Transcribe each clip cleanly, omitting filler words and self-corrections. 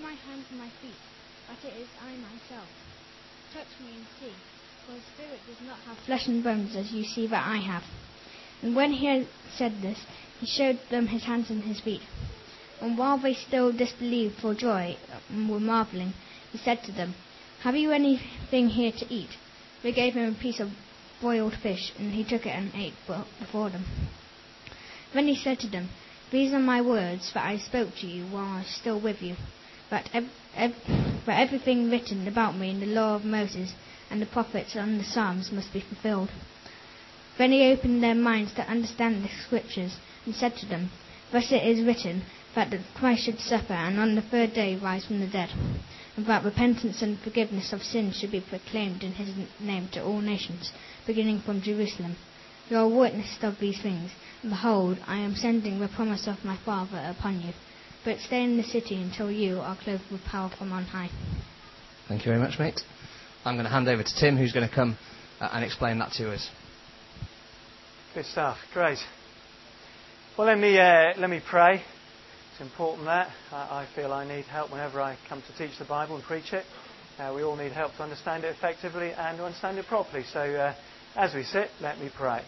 my hands and my feet, that it is I myself. Touch me and see, for the spirit does not have flesh and bones as you see that I have. And when he had said this, he showed them his hands and his feet. And while they still disbelieved for joy and were marveling, he said to them, Have you anything here to eat? They gave him a piece of boiled fish, and he took it and ate before them. Then he said to them, These are my words that I spoke to you while I was still with you, that everything written about me in the law of Moses and the prophets and the Psalms must be fulfilled. Then he opened their minds to understand the Scriptures, and said to them, Thus it is written, that the Christ should suffer, and on the third day rise from the dead, and that repentance and forgiveness of sins should be proclaimed in his name to all nations, beginning from Jerusalem. You are witness of these things, and behold, I am sending the promise of my Father upon you. But stay in the city until you are clothed with power from on high. Thank you very much, mate. I'm going to hand over to Tim, who's going to come and explain that to us. Good stuff. Great. Well, let me pray. It's important that. I feel I need help whenever I come to teach the Bible and preach it. We all need help to understand it effectively and to understand it properly. So as we sit, let me pray.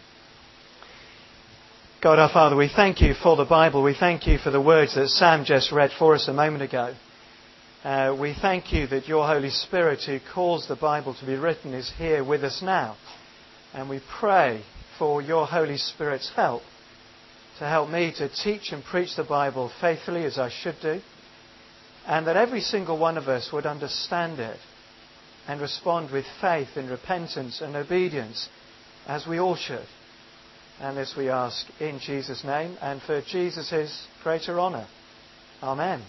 God our Father, we thank you for the Bible. We thank you for the words that Sam just read for us a moment ago. We thank you that your Holy Spirit, who caused the Bible to be written, is here with us now. And we pray for your Holy Spirit's help to help me to teach and preach the Bible faithfully as I should do, and that every single one of us would understand it and respond with faith and repentance and obedience as we all should. And this we ask in Jesus' name and for Jesus' greater honour. Amen.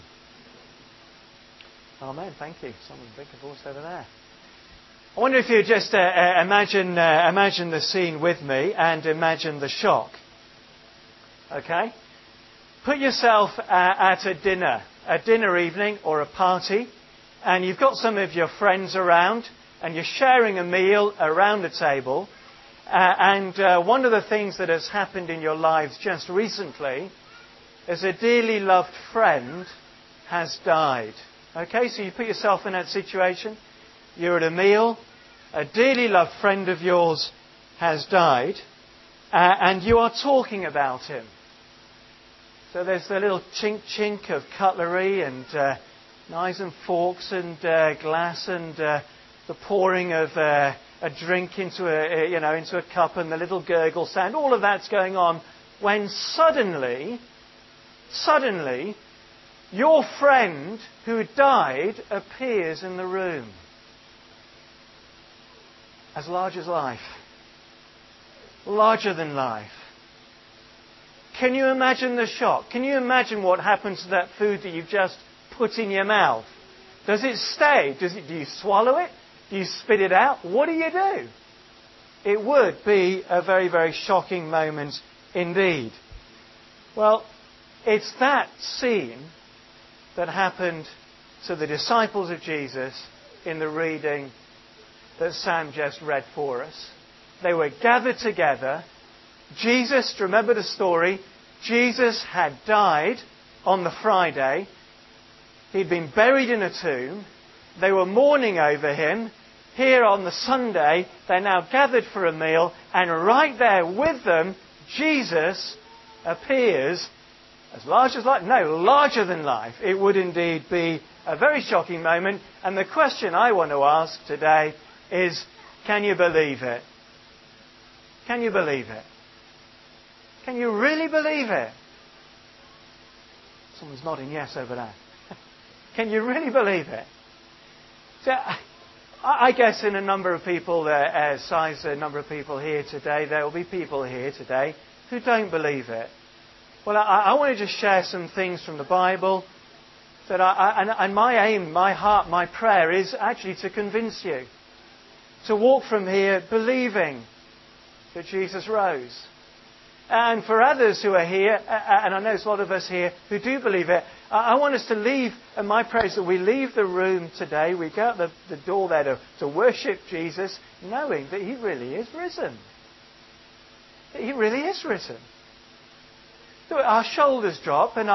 Amen. Thank you. Someone's big voice over there. I wonder if you just imagine the scene with me and imagine the shock. Okay? Put yourself at a dinner evening or a party, and you've got some of your friends around, and you're sharing a meal around the table, and one of the things that has happened in your lives just recently is a dearly loved friend has died. Okay, so you put yourself in that situation. You're at a meal, a dearly loved friend of yours has died, and you are talking about him. So there's the little chink of cutlery and knives and forks and glass and the pouring of a drink into a cup and the little gurgle sound. All of that's going on when suddenly, your friend who had died appears in the room. As large as life. Larger than life. Can you imagine the shock? Can you imagine what happens to that food that you've just put in your mouth? Does it stay? Do you swallow it? Do you spit it out? What do you do? It would be a very, very shocking moment indeed. Well, it's that scene that happened to the disciples of Jesus in the reading that Sam just read for us. They were gathered together. Jesus, remember the story, Jesus had died on the Friday. He'd been buried in a tomb. They were mourning over him. Here on the Sunday, they're now gathered for a meal, and right there with them, Jesus appears as large as life. No, larger than life. It would indeed be a very shocking moment. And the question I want to ask today is, can you believe it? Can you believe it? Can you really believe it? Someone's nodding yes over there. Can you really believe it? So, I guess in a number of people, a number of people here today, there will be people here today who don't believe it. Well, I want to just share some things from the Bible. And my aim, my heart, my prayer is actually to convince you. To walk from here believing that Jesus rose. And for others who are here, and I know there's a lot of us here who do believe it, I want us to leave, and my prayer is that we leave the room today, we go out the door there to worship Jesus, knowing that He really is risen. That He really is risen. That our shoulders drop and our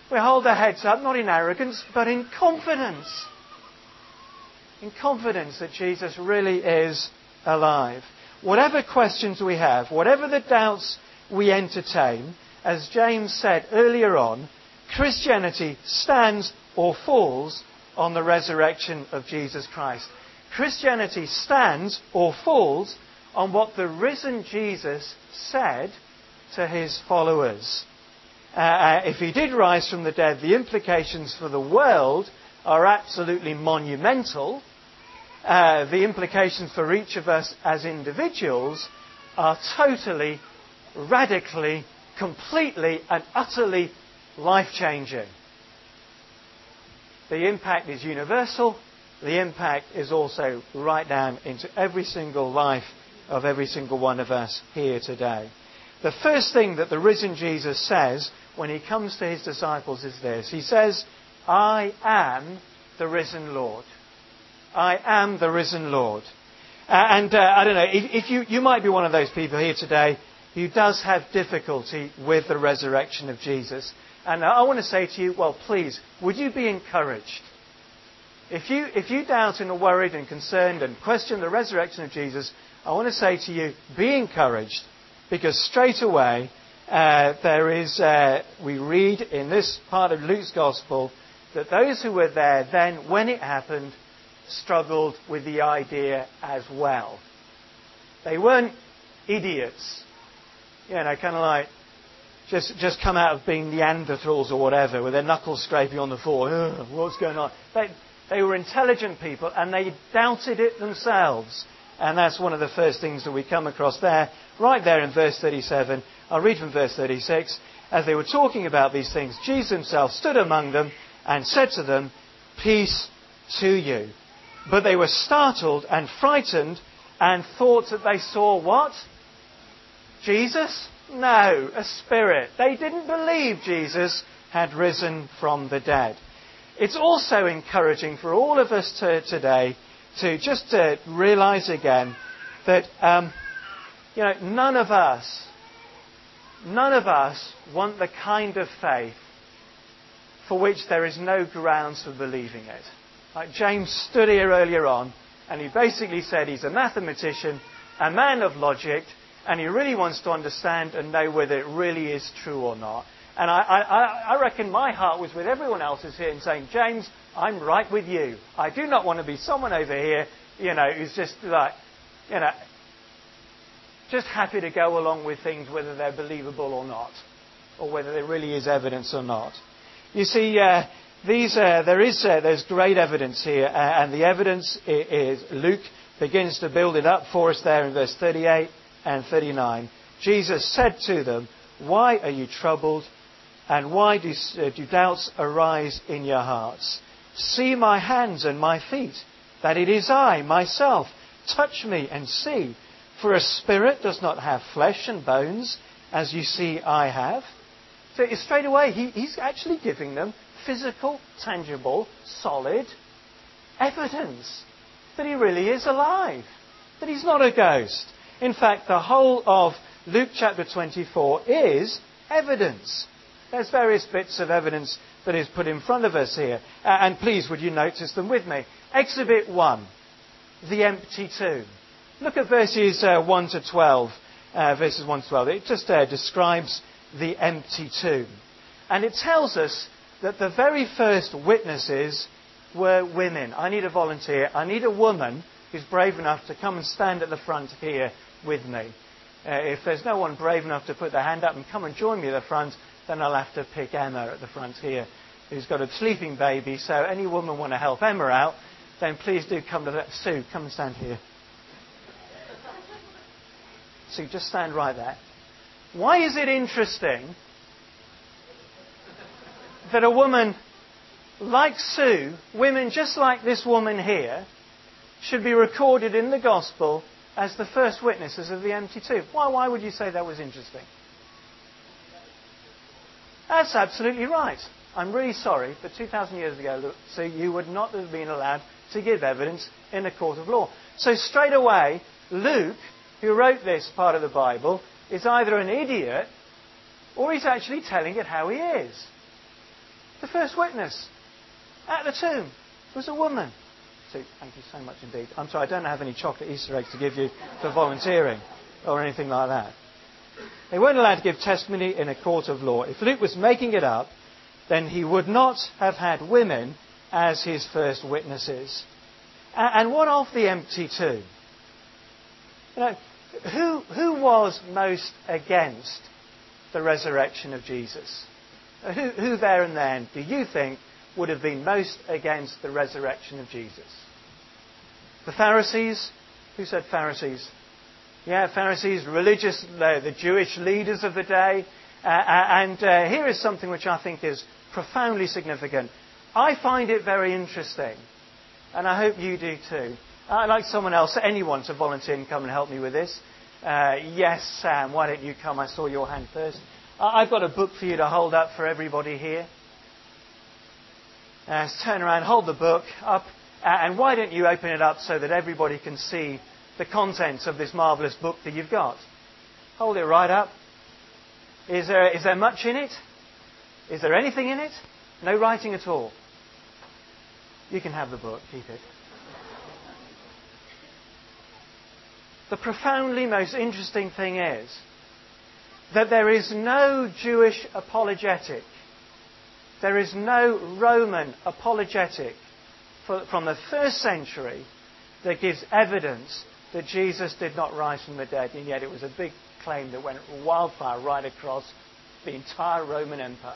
We hold our heads up, not in arrogance, but in confidence. In confidence that Jesus really is alive. Whatever questions we have, whatever the doubts we entertain, as James said earlier on, Christianity stands or falls on the resurrection of Jesus Christ. Christianity stands or falls on what the risen Jesus said to his followers. If he did rise from the dead, the implications for the world are absolutely monumental. The implications for each of us as individuals are totally, radically, completely and utterly life-changing. The impact is universal. The impact is also right down into every single life of every single one of us here today. The first thing that the risen Jesus says when he comes to his disciples is this. He says, I am the risen Lord. I am the risen Lord. I don't know, if you might be one of those people here today who does have difficulty with the resurrection of Jesus. And I want to say to you, well, please, would you be encouraged? If you doubt and are worried and concerned and question the resurrection of Jesus, I want to say to you, be encouraged. Because straight away, we read in this part of Luke's Gospel that those who were there then, when it happened, struggled with the idea as well. They weren't idiots, kind of like just come out of being Neanderthals or whatever, with their knuckles scraping on the floor. What's going on? They were intelligent people, and they doubted it themselves. And that's one of the first things that we come across there, right there in verse 37. I'll read from verse 36. As they were talking about these things, Jesus himself stood among them and said to them, peace to you. But they were startled and frightened and thought that they saw what? Jesus? No, a spirit. They didn't believe Jesus had risen from the dead. It's also encouraging for all of us today to just realise again that none of us want the kind of faith for which there is no grounds for believing it. Like James stood here earlier on, and he basically said he's a mathematician, a man of logic, and he really wants to understand and know whether it really is true or not. And I reckon my heart was with everyone else's here in saying, James, I'm right with you. I do not want to be someone over here, who's just like, just happy to go along with things whether they're believable or not, or whether there really is evidence or not. You see, there's great evidence here, and the evidence is Luke begins to build it up for us there in verse 38 and 39. Jesus said to them, why are you troubled, and why do doubts arise in your hearts? See my hands and my feet, that it is I, myself. Touch me and see. For a spirit does not have flesh and bones, as you see I have. So straight away, he's actually giving them physical, tangible, solid evidence that he really is alive, that he's not a ghost. In fact, the whole of Luke chapter 24 is evidence. There's various bits of evidence that is put in front of us here. And please, would you notice them with me? Exhibit 1, the empty tomb. Look at verses 1 to 12. Verses 1 to 12. It just describes the empty tomb. And it tells us that the very first witnesses were women. I need a volunteer. I need a woman who's brave enough to come and stand at the front here with me. If there's no one brave enough to put their hand up and come and join me at the front, then I'll have to pick Emma at the front here, who's got a sleeping baby. So any woman want to help Emma out, then please do come to that. Sue, come and stand here. Sue, just stand right there. Why is it interesting that a woman like Sue, women just like this woman here, should be recorded in the Gospel as the first witnesses of the empty tomb? Why would you say that was interesting? That's absolutely right. I'm really sorry, but 2,000 years ago, Sue, you would not have been allowed to give evidence in a court of law. So straight away, Luke, who wrote this part of the Bible, is either an idiot or he's actually telling it how he is. The first witness at the tomb was a woman. So, thank you so much indeed. I'm sorry, I don't have any chocolate Easter eggs to give you for volunteering or anything like that. They weren't allowed to give testimony in a court of law. If Luke was making it up, then he would not have had women as his first witnesses. And what of the empty tomb? You know, who was most against the resurrection of Jesus? Who there and then do you think would have been most against the resurrection of Jesus? The Pharisees? Who said Pharisees? Yeah, Pharisees, religious, the Jewish leaders of the day. And here is something which I think is profoundly significant. I find it very interesting, and I hope you do too. I'd like someone else, anyone, to volunteer and come and help me with this. Yes, Sam, why don't you come? I saw your hand first. I've got a book for you to hold up for everybody here. Turn around, hold the book up, and why don't you open it up so that everybody can see the contents of this marvellous book that you've got. Hold it right up. Is there much in it? Is there anything in it? No writing at all. You can have the book, keep it. The profoundly most interesting thing is that there is no Jewish apologetic. There is no Roman apologetic from the first century that gives evidence that Jesus did not rise from the dead, and yet it was a big claim that went wildfire right across the entire Roman Empire.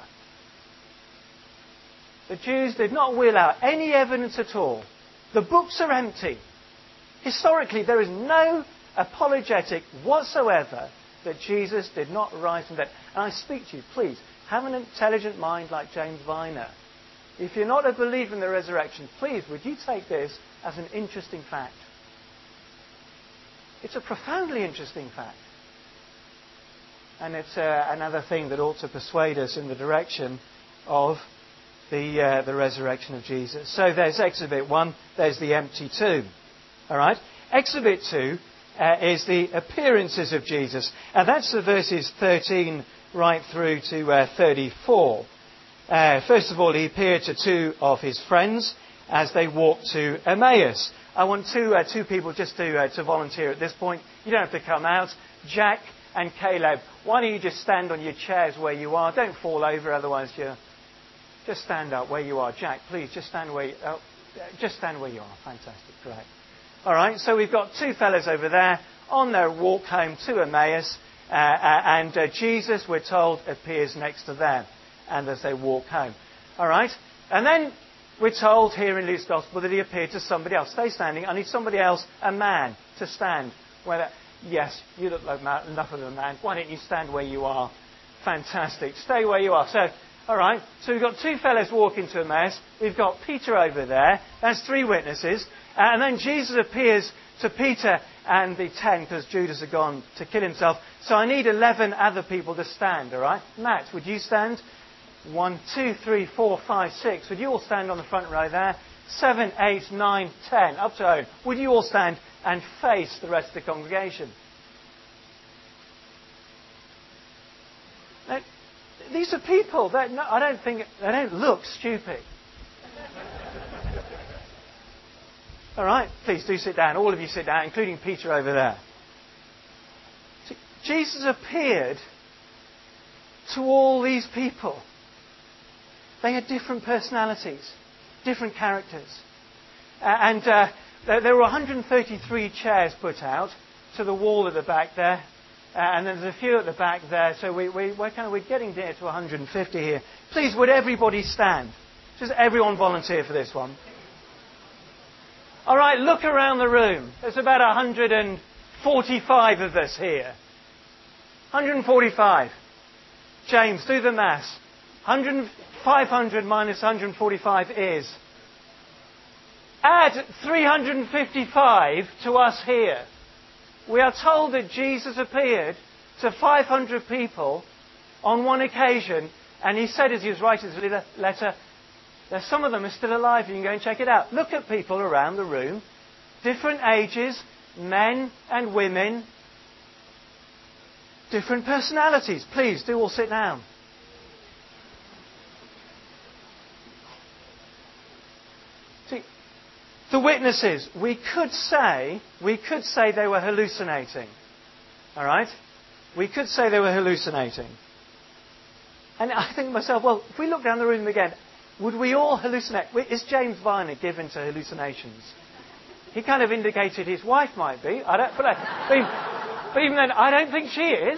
The Jews did not wheel out any evidence at all. The books are empty. Historically, there is no apologetic whatsoever that Jesus did not rise from the dead. And I speak to you, please, have an intelligent mind like James Viner. If you're not a believer in the resurrection, please, would you take this as an interesting fact? It's a profoundly interesting fact. And it's another thing that ought to persuade us in the direction of the resurrection of Jesus. So there's Exhibit 1, there's the empty tomb. All right? Exhibit 2 is the appearances of Jesus. And that's the verses 13 right through to 34. First of all, he appeared to two of his friends as they walked to Emmaus. I want two people just to volunteer at this point. You don't have to come out. Jack and Caleb, why don't you just stand on your chairs where you are? Don't fall over, otherwise you're... Just stand up where you are. Jack, please, just stand where you are. Fantastic, great. All right, so we've got two fellas over there on their walk home to Emmaus. And Jesus, we're told, appears next to them and as they walk home. All right, and then we're told here in Luke's Gospel that he appeared to somebody else. Stay standing. I need somebody else, a man, to stand. Yes, you look like enough of a man. Why don't you stand where you are? Fantastic. Stay where you are. So, all right. So we've got two fellows walking to Emmaus. We've got Peter over there. That's three witnesses. And then Jesus appears to Peter and the 10 because Judas had gone to kill himself. So I need 11 other people to stand. All right. Matt, would you stand? 1, 2, 3, 4, 5, 6. Would you all stand on the front row there? 7, 8, 9, 10. Up to Owen. Would you all stand and face the rest of the congregation? Now, these are people that I don't think they don't look stupid. All right, please do sit down. All of you sit down, including Peter over there. See, Jesus appeared to all these people. They had different personalities, different characters. And there were 133 chairs put out to the wall at the back there. And there's a few at the back there. So we're getting near to 150 here. Please, would everybody stand? Just everyone volunteer for this one. All right, look around the room. There's about 145 of us here. 145. James, do the maths. 500 minus 145 is. Add 355 to us here. We are told that Jesus appeared to 500 people on one occasion, and he said as he was writing his letter, that some of them are still alive. You can go and check it out. Look at people around the room, different ages, men and women, different personalities. Please, do all sit down. See, the witnesses, we could say they were hallucinating. All right? We could say they were hallucinating. And I think to myself, well, if we look down the room again, would we all hallucinate? Is James Viner given to hallucinations? He kind of indicated his wife might be. But even then, I don't think she is.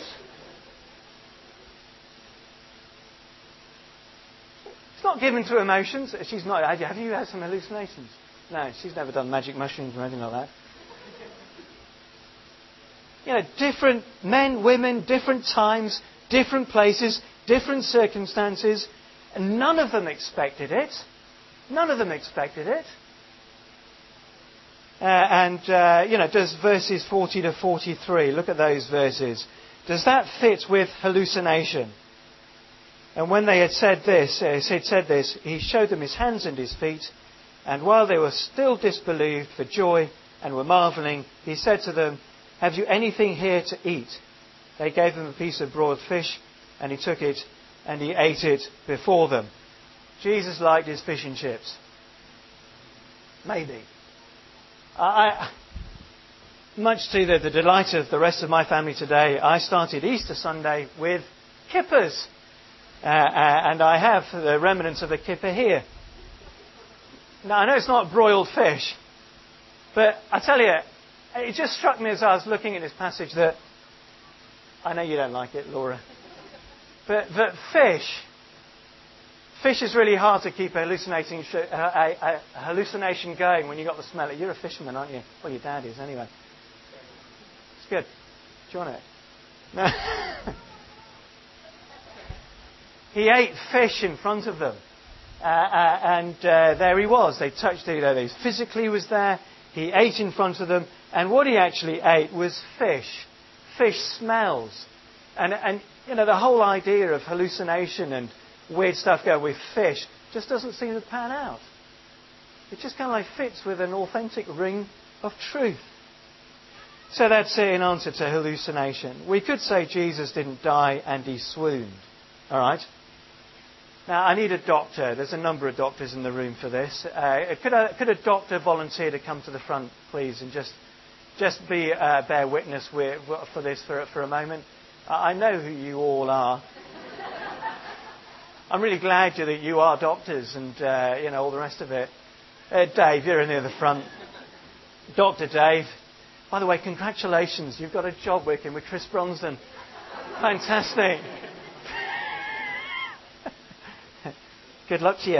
She's not given to emotions. She's not. Have you had some hallucinations? No, she's never done magic mushrooms or anything like that. You know, different men, women, different times, different places, different circumstances, and none of them expected it. None of them expected it. Does verses 40 to 43, look at those verses. Does that fit with hallucination? And when they had said this, he showed them his hands and his feet, and while they were still disbelieved for joy and were marvelling, he said to them, "Have you anything here to eat?" They gave him a piece of broiled fish, and he took it and he ate it before them. Jesus liked his fish and chips. Maybe. Much to the delight of the rest of my family today, I started Easter Sunday with kippers. And I have the remnants of a kipper here. Now, I know it's not broiled fish, but I tell you, it just struck me as I was looking at this passage that, I know you don't like it, Laura, but fish is really hard to keep a hallucination going when you've got the smell. You're a fisherman, aren't you? Well, your dad is anyway. It's good. Do you want it? No. He ate fish in front of them. And there he was. They touched it. He physically was there. He ate in front of them. And what he actually ate was fish. Fish smells. And the whole idea of hallucination and weird stuff going with fish just doesn't seem to pan out. It just kind of like fits with an authentic ring of truth. So that's it in answer to hallucination. We could say Jesus didn't die and he swooned. All right? Now, I need a doctor. There's a number of doctors in the room for this. Could a doctor volunteer to come to the front, please, and just be bear witness for this for a moment? I know who you all are. I'm really glad that you are doctors and all the rest of it. Dave, you're near the front. Dr. Dave. By the way, congratulations. You've got a job working with Chris Bronsden. Fantastic. Good luck to you.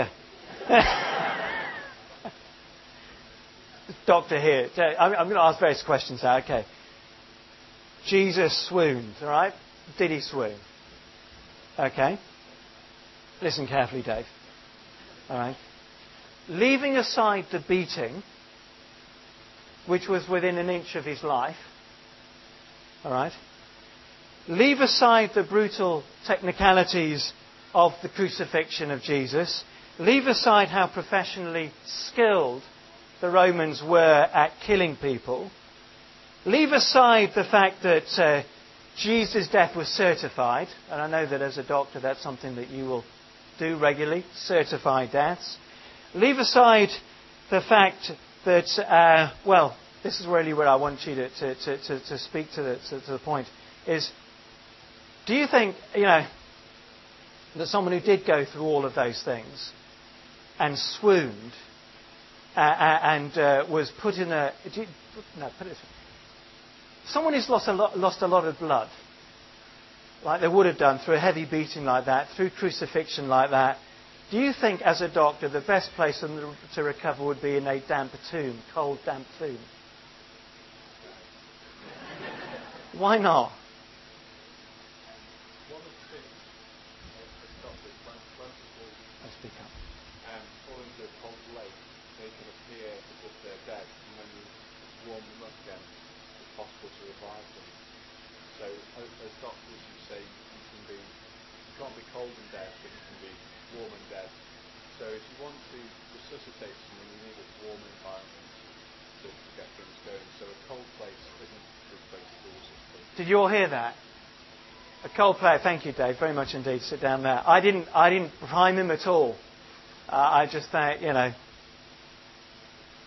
Doctor here. I'm going to ask various questions now. Okay. Jesus swooned, all right? Did he swoon? Okay. Listen carefully, Dave. All right. Leaving aside the beating, which was within an inch of his life, all right? Leave aside the brutal technicalities of the crucifixion of Jesus. Leave aside how professionally skilled the Romans were at killing people. Leave aside the fact that Jesus' death was certified. And I know that as a doctor that's something that you will do regularly, certify deaths. Leave aside the fact that, this is really where I want you to speak to the point, is do you think, that someone who did go through all of those things and swooned and was put in a... put it this way. Someone who's lost a lot of blood, like they would have done through a heavy beating like that, through crucifixion like that, do you think as a doctor the best place for them to recover would be in a damp tomb, cold damp tomb? Why not? Speak up. Fall into a cold lake, they can appear as if they're dead, and when you warm them up again, it's possible to revive them. So, as doctors, you say you can't be cold and dead, but you can be warm and dead. So, if you want to resuscitate someone, you need a warm environment to get things going. So, a cold place isn't a good place to resuscitate. Did you all hear that? A cold player. Thank you, Dave, very much indeed. Sit down there. I didn't prime him at all. I just thought,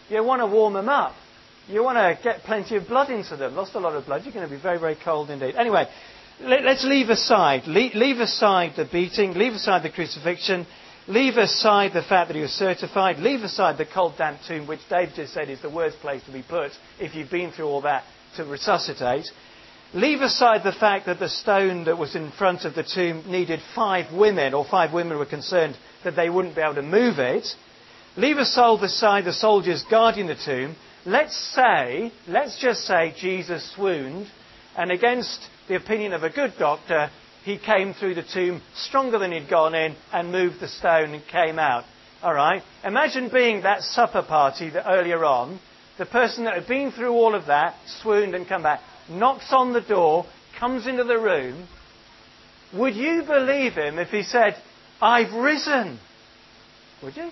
You want to warm them up. You want to get plenty of blood into them. Lost a lot of blood, you're going to be very, very cold indeed. Anyway, let's leave aside. Leave aside the beating. Leave aside the crucifixion. Leave aside the fact that he was certified. Leave aside the cold, damp tomb, which Dave just said is the worst place to be put if you've been through all that to resuscitate. Leave aside the fact that the stone that was in front of the tomb needed 5 women, or 5 women were concerned that they wouldn't be able to move it. Leave aside the soldiers guarding the tomb. Let's just say Jesus swooned, and against the opinion of a good doctor, he came through the tomb stronger than he'd gone in and moved the stone and came out. All right? Imagine being that supper party that earlier on, the person that had been through all of that, swooned and come back, knocks on the door, comes into the room. Would you believe him if he said, "I've risen"? Would you?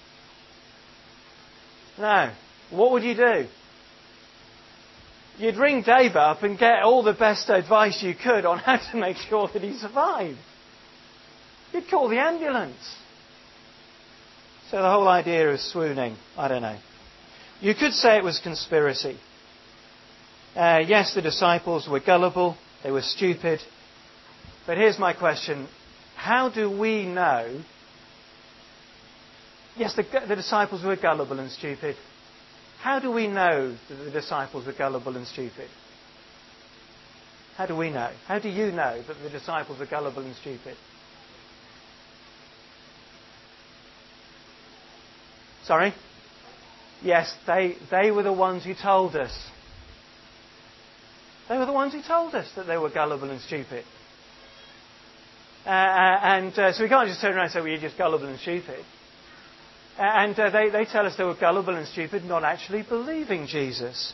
No. What would you do? You'd ring Dave up and get all the best advice you could on how to make sure that he survived. You'd call the ambulance. So the whole idea of swooning, I don't know. You could say it was conspiracy. Yes, the disciples were gullible, they were stupid. But here's my question. How do we know? Yes, the disciples were gullible and stupid. How do we know that the disciples were gullible and stupid? How do we know? How do you know that the disciples were gullible and stupid? Sorry? Yes, they were the ones who told us. They were the ones who told us that they were gullible and stupid. So we can't just turn around and say, well, you're just gullible and stupid. They tell us they were gullible and stupid, not actually believing Jesus.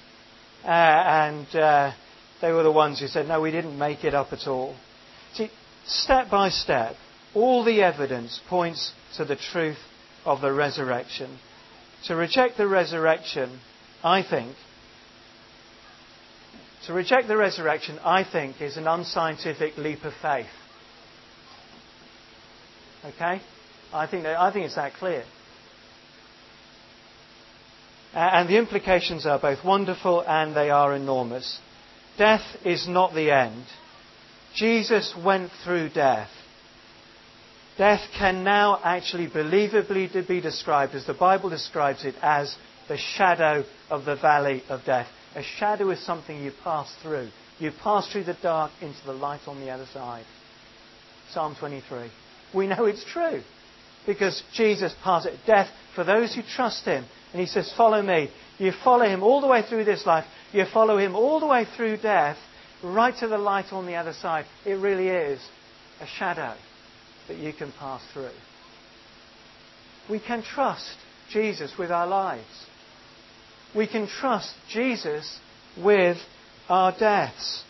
They were the ones who said, no, we didn't make it up at all. See, step by step, all the evidence points to the truth of the resurrection. To reject the resurrection, I think, is an unscientific leap of faith. Okay? I think it's that clear. And the implications are both wonderful and they are enormous. Death is not the end. Jesus went through death. Death can now actually believably be described, as the Bible describes it, as the shadow of the valley of death. A shadow is something you pass through. You pass through the dark into the light on the other side. Psalm 23. We know it's true because Jesus passed it. Death, for those who trust him. And he says, follow me. You follow him all the way through this life. You follow him all the way through death, right to the light on the other side. It really is a shadow that you can pass through. We can trust Jesus with our lives. We can trust Jesus with our deaths.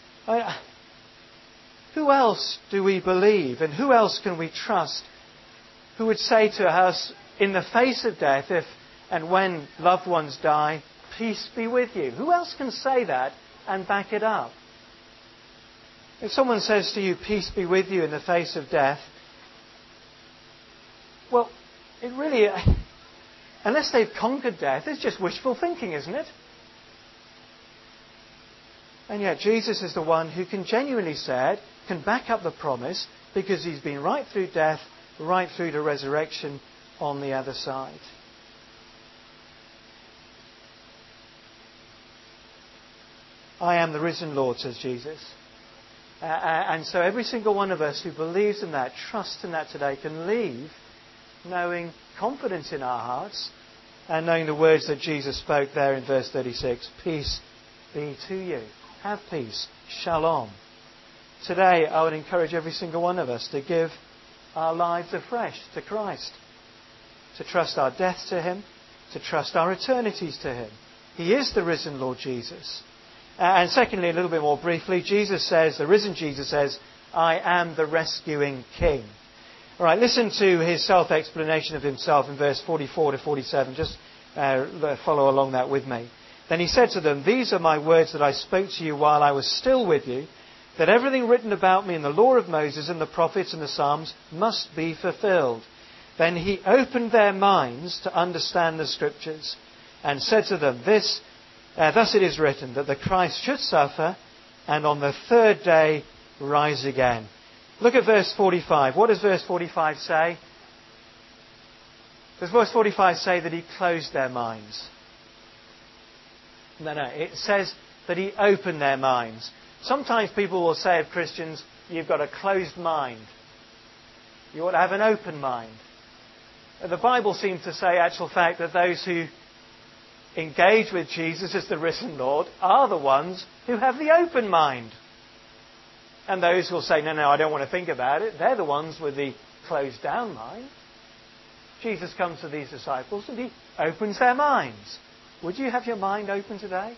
Who else do we believe and who else can we trust who would say to us in the face of death, if and when loved ones die, peace be with you? Who else can say that and back it up? If someone says to you, peace be with you in the face of death, well, it really, unless they've conquered death, it's just wishful thinking, isn't it? And yet Jesus is the one who can genuinely say it, can back up the promise, because he's been right through death, right through to resurrection on the other side. I am the risen Lord, says Jesus. And so every single one of us who believes in that, trusts in that today, can leave knowing confidence in our hearts and knowing the words that Jesus spoke there in verse 36. Peace be to you. Have peace. Shalom. Today, I would encourage every single one of us to give our lives afresh to Christ. To trust our death to him. To trust our eternities to him. He is the risen Lord Jesus. And secondly, a little bit more briefly, the risen Jesus says, I am the rescuing King. All right, listen to his self-explanation of himself in verse 44 to 47. Just follow along that with me. Then he said to them, these are my words that I spoke to you while I was still with you, that everything written about me in the law of Moses and the prophets and the Psalms must be fulfilled. Then he opened their minds to understand the Scriptures. and said to them, thus it is written, that the Christ should suffer and on the third day rise again. Look at verse 45. What does verse 45 say? Does verse 45 say that he closed their minds? No. It says that he opened their minds. Sometimes people will say of Christians, you've got a closed mind. You ought to have an open mind. The Bible seems to say, actual fact, that those who engage with Jesus as the risen Lord are the ones who have the open mind. And those who will say, no, I don't want to think about it, they're the ones with the closed down mind. Jesus comes to these disciples and he opens their minds. Would you have your mind open today?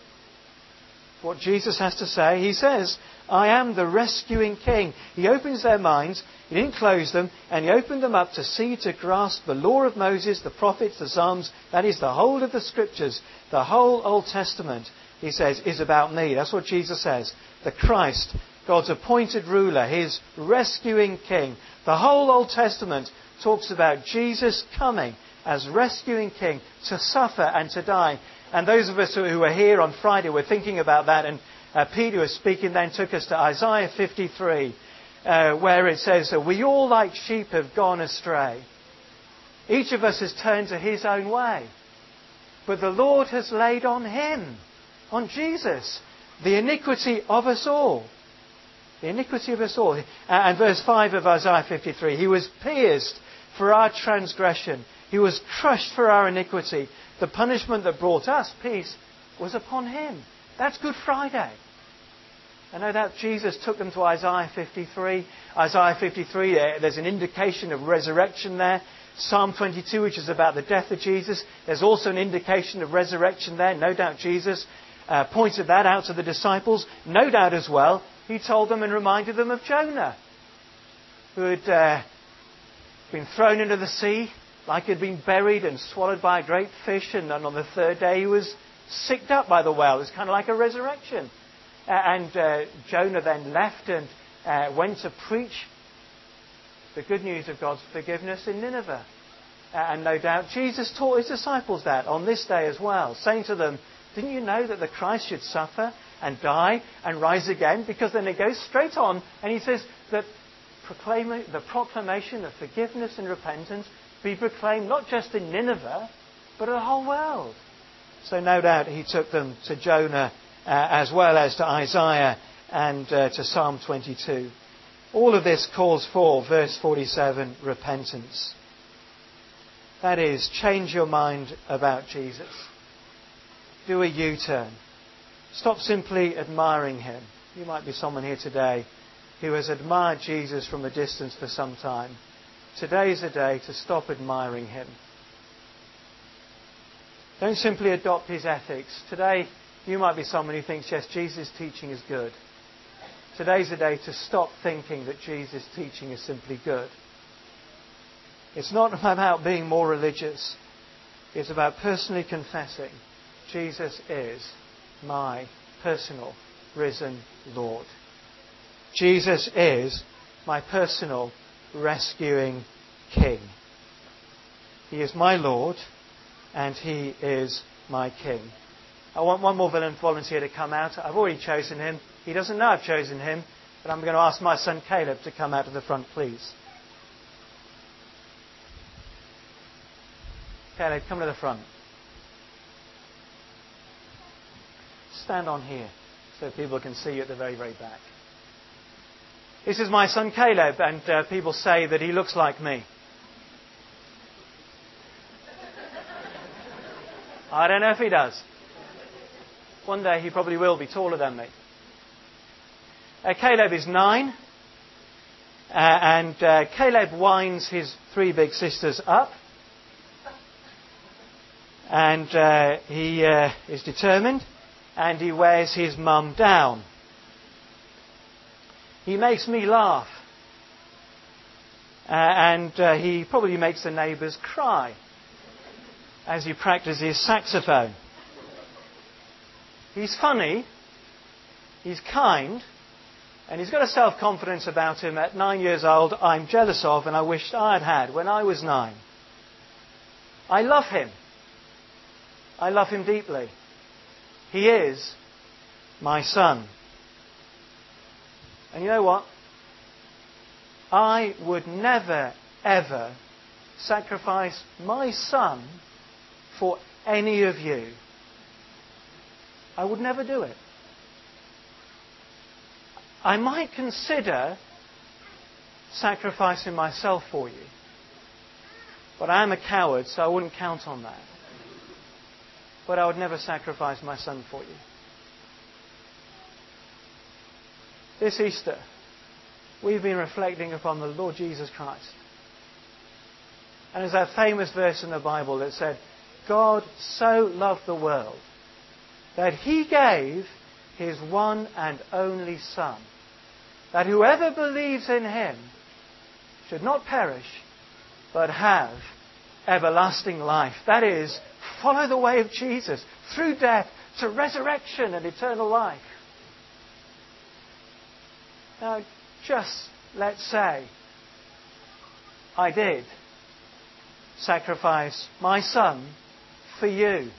What Jesus has to say, he says, I am the rescuing King. He opens their minds, he didn't close them, and he opened them up to see, to grasp the law of Moses, the prophets, the Psalms, that is the whole of the Scriptures, the whole Old Testament, he says, is about me. That's what Jesus says. The Christ, God's appointed ruler, his rescuing King. The whole Old Testament talks about Jesus coming as rescuing King to suffer and to die. And those of us who were here on Friday were thinking about that, and Peter was speaking then took us to Isaiah 53, where it says that we all like sheep have gone astray. Each of us has turned to his own way. But the Lord has laid on him, on Jesus, the iniquity of us all. The iniquity of us all. And verse 5 of Isaiah 53, he was pierced for our transgression. He was crushed for our iniquity. The punishment that brought us peace was upon him. That's Good Friday. I know that Jesus took them to Isaiah 53. Isaiah 53, there's an indication of resurrection there. Psalm 22, which is about the death of Jesus. There's also an indication of resurrection there. No doubt Jesus pointed that out to the disciples. No doubt as well, he told them and reminded them of Jonah, who had been thrown into the sea, like he had been buried and swallowed by a great fish, and then on the third day he was sicked up by the whale. It's kind of like a resurrection. And Jonah then left and went to preach the good news of God's forgiveness in Nineveh. And no doubt Jesus taught his disciples that on this day as well, saying to them, didn't you know that the Christ should suffer and die and rise again? Because then it goes straight on and he says that the proclamation of forgiveness and repentance be proclaimed not just in Nineveh, but in the whole world. So no doubt he took them to Jonah as well as to Isaiah and to Psalm 22. All of this calls for, verse 47, repentance. That is, change your mind about Jesus. Do a U-turn. Stop simply admiring him. You might be someone here today who has admired Jesus from a distance for some time. Today is the day to stop admiring him. Don't simply adopt his ethics. Today, you might be someone who thinks, yes, Jesus' teaching is good. Today's the day to stop thinking that Jesus' teaching is simply good. It's not about being more religious. It's about personally confessing, Jesus is my personal risen Lord. Jesus is my personal rescuing King. He is my Lord and he is my King. I want one more volunteer to come out. I've already chosen him. He doesn't know I've chosen him, but I'm going to ask my son Caleb to come out to the front, please. Caleb, come to the front. Stand on here so people can see you at the very, very back. This is my son Caleb, and people say that he looks like me. I don't know if he does. One day he probably will be taller than me. Caleb is 9. And Caleb winds his 3 big sisters up. And he is determined. And he wears his mum down. He makes me laugh. And he probably makes the neighbours cry as he practices saxophone. He's funny, he's kind, and he's got a self-confidence about him at 9 years old I'm jealous of and I wished I'd had when I was 9. I love him. I love him deeply. He is my son. And you know what? I would never, ever sacrifice my son for any of you. I would never do it. I might consider sacrificing myself for you. But I am a coward, so I wouldn't count on that. But I would never sacrifice my son for you. This Easter, we've been reflecting upon the Lord Jesus Christ. And there's that famous verse in the Bible that said, God so loved the world that he gave his one and only Son, that whoever believes in him should not perish, but have everlasting life. That is, follow the way of Jesus through death to resurrection and eternal life. Now, just let's say I did sacrifice my son for you.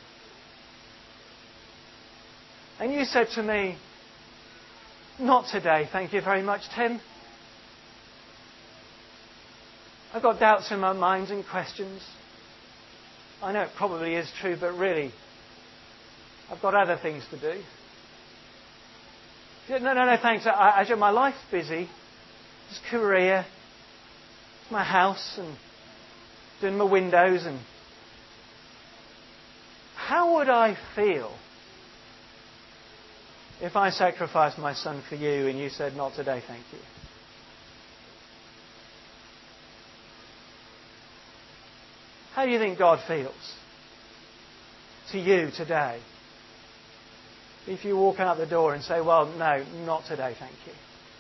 And you said to me, not today, thank you very much, Tim. I've got doubts in my mind and questions. I know it probably is true, but really, I've got other things to do. No, thanks. My life's busy. It's career. It's my house and doing my windows. And how would I feel if I sacrificed my son for you and you said, not today, thank you? How do you think God feels to you today if you walk out the door and say, well, no, not today, thank you,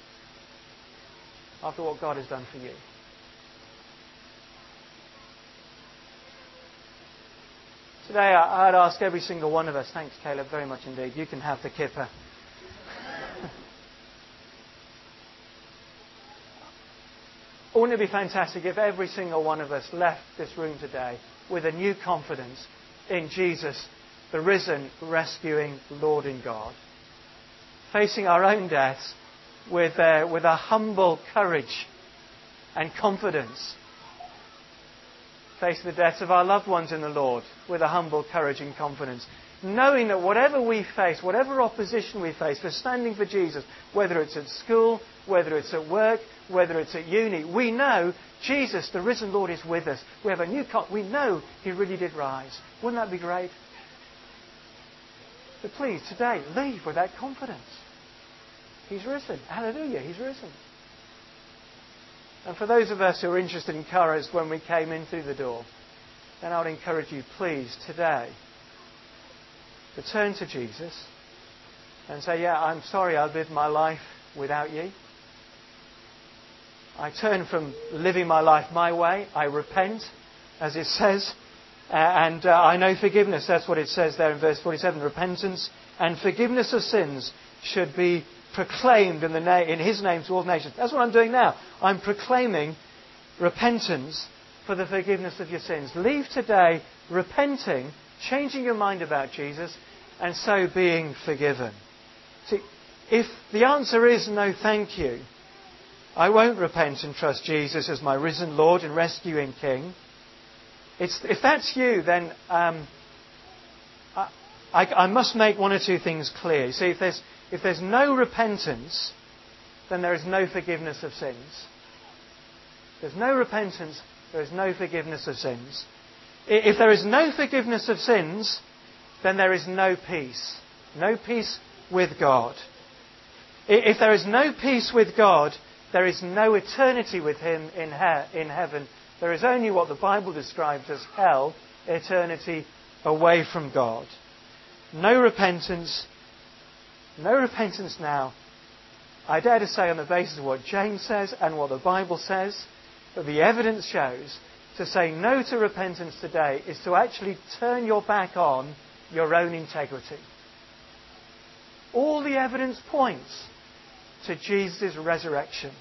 after what God has done for you? Today I'd ask every single one of us, thanks Caleb very much indeed, you can have the kipper. Wouldn't it be fantastic if every single one of us left this room today with a new confidence in Jesus, the risen, rescuing Lord and God, facing our own deaths with a humble courage and confidence, face the deaths of our loved ones in the Lord with a humble courage and confidence, knowing that whatever we face, whatever opposition we face for standing for Jesus, whether it's at school, whether it's at work, whether it's at uni, we know Jesus, the risen Lord, is with us. We have a new we know he really did rise. Wouldn't that be great? But please, today, leave with that confidence. He's risen. Hallelujah, he's risen. And for those of us who are interested in colours when we came in through the door, then I would encourage you, please, today, to turn to Jesus and say, yeah, I'm sorry I've lived my life without you. I turn from living my life my way. I repent, as it says. And I know forgiveness. That's what it says there in verse 47. Repentance and forgiveness of sins should be proclaimed in His name to all nations. That's what I'm doing now. I'm proclaiming repentance for the forgiveness of your sins. Leave today repenting, changing your mind about Jesus, and so being forgiven. See, if the answer is no thank you, I won't repent and trust Jesus as my risen Lord and rescuing King. If that's you, then I must make one or two things clear. You see, if there's no repentance, then there is no forgiveness of sins. If there's no repentance, there is no forgiveness of sins. If there is no forgiveness of sins, then there is no peace. No peace with God. If there is no peace with God, there is no eternity with Him in heaven. There is only what the Bible describes as hell, eternity away from God. No repentance. No repentance now. I dare to say, on the basis of what James says and what the Bible says, that the evidence shows to say no to repentance today is to actually turn your back on your own integrity. All the evidence points to Jesus' resurrection.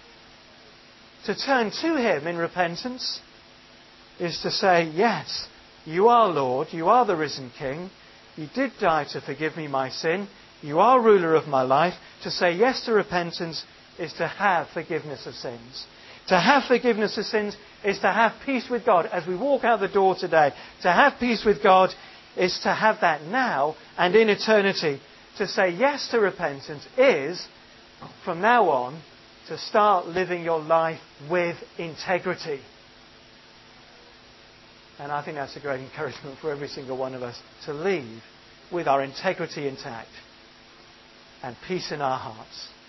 To turn to Him in repentance is to say, yes, You are Lord. You are the risen King. You did die to forgive me my sin. You are ruler of my life. To say yes to repentance is to have forgiveness of sins. To have forgiveness of sins is to have peace with God as we walk out the door today. To have peace with God is to have that now and in eternity. To say yes to repentance is, from now on, to start living your life with integrity. And I think that's a great encouragement for every single one of us, to leave with our integrity intact and peace in our hearts.